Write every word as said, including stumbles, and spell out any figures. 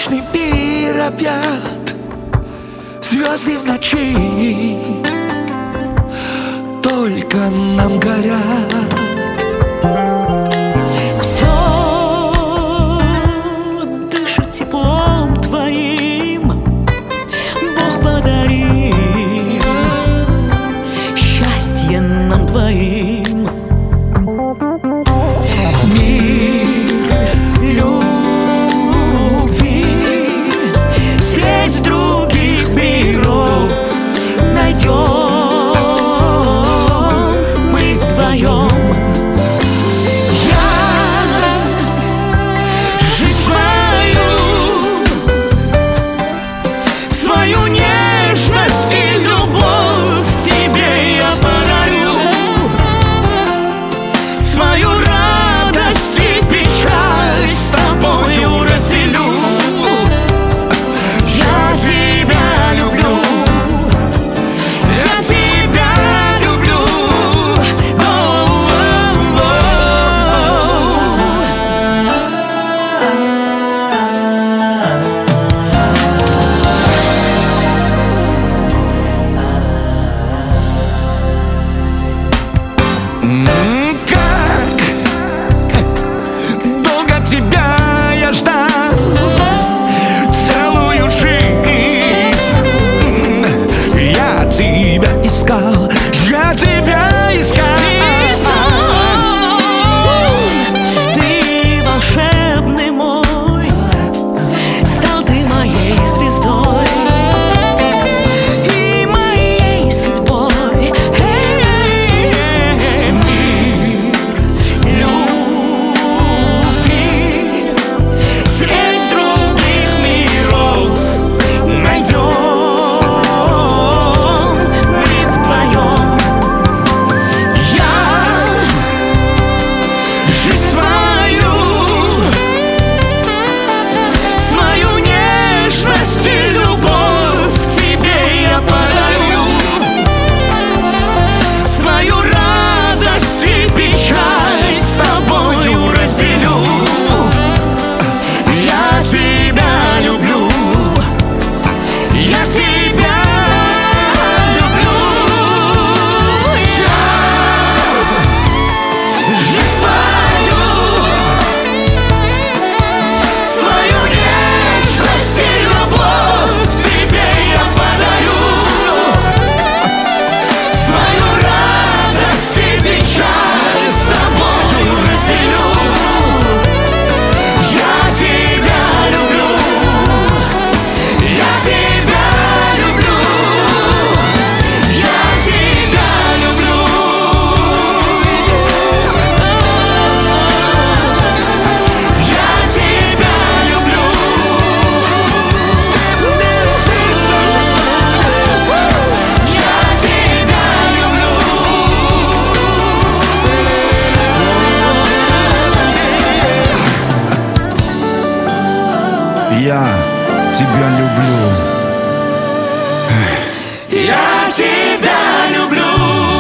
Сказочный мир объят, звезды в ночи только нам горят. Все дышит теплом твоим, Бог подарил счастье нам двоим. Мир любви средь других миров найдем мы вдвоем. Свою нежность и любовь тебе я подарю, свою радость и печаль с тобою разделю. Я тебя люблю, я тебя люблю. Тебя я ждал целую жизнь, я тебя искал, я тебя искал. Ты волшебный мой, стал ты моей звездой и моей судьбой. Средь других миров найдем мы вдвоем. Я жизнь свою, свою нежность и любовь тебе я подарю, свою радость и печаль с тобою разделю. Я тебя люблю, я тебя люблю. Я жизнь свою, свою нежность и любовь тебе я подарю, свою радость и печаль с тобою разделю. Я тебя люблю, я тебя люблю, я тебя люблю. Я тебя люблю. Я тебя люблю. Я тебя люблю.